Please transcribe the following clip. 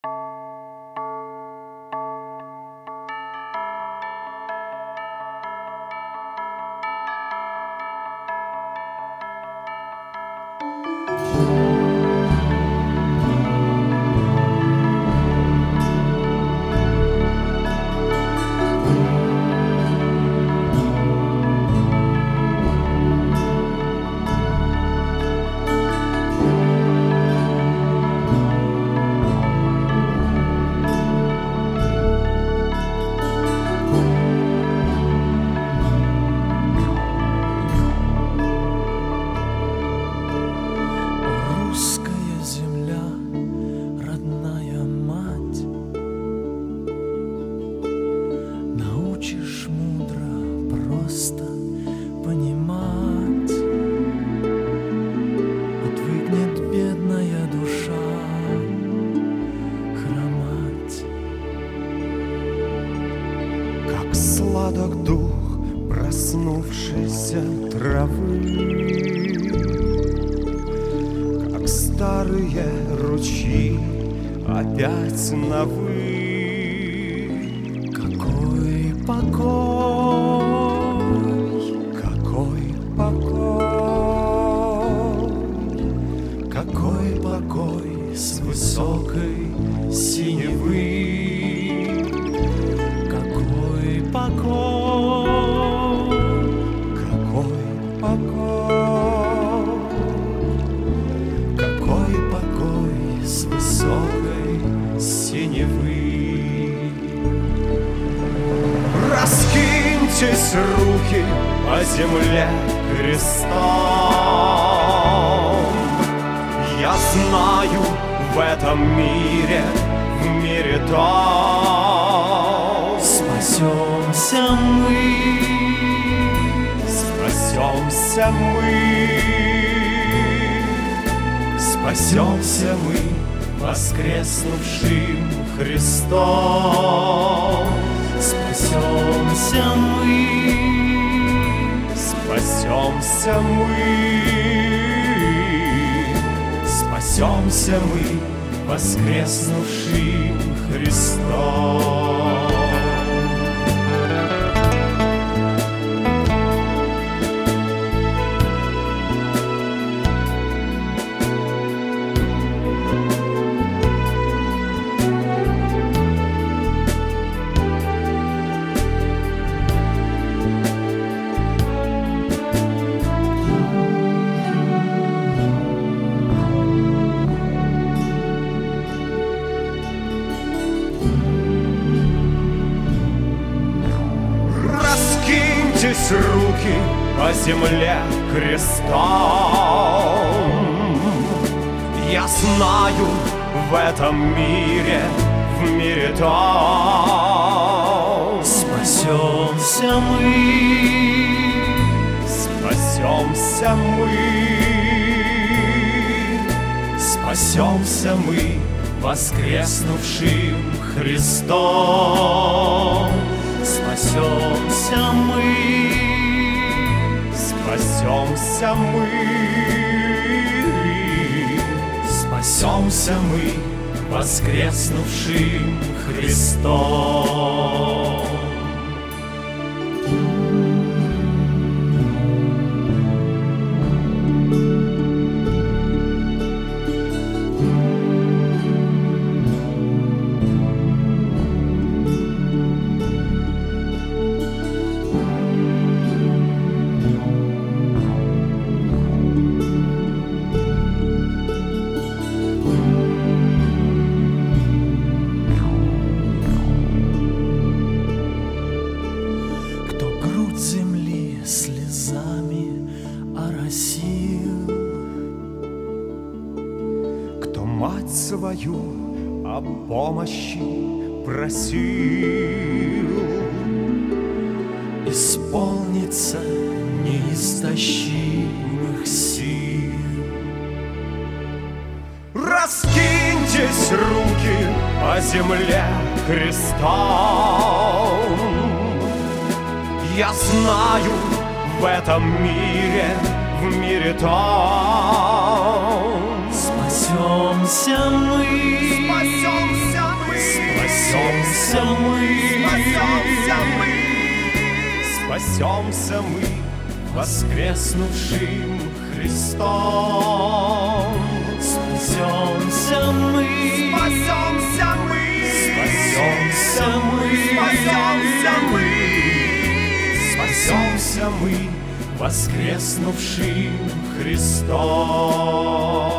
Сладок дух проснувшейся травы, как старые ручьи опять новы. Какой покой, какой покой, какой покой с высокой синевы. Покой, какой покой, какой покой с высокой синевы. Раскиньтесь руки по земле крестом. Я знаю, в этом мире, в мире том спасемся мы, спасемся мы, спасемся мы воскреснувшим Христом. Спасемся мы, спасемся мы, спасемся мы воскреснувшим Христом. Руки по земле крестом. Я знаю, в этом мире, в мире том спасемся мы, спасемся мы, спасемся мы воскреснувшим Христом. Спасемся мы, спасемся мы, спасемся мы воскреснувшим Христом. Мать свою о помощи просил, исполнится неистощимых сил. Раскиньтесь руки по земле крестом. Я знаю, в этом мире, в мире том спасемся мы, спасемся спасемся мы воскреснувшим Христом. Спасемся мы, Спасемся мы, спасемся мы, спасемся мы, спасемся мы воскреснувшим Христом.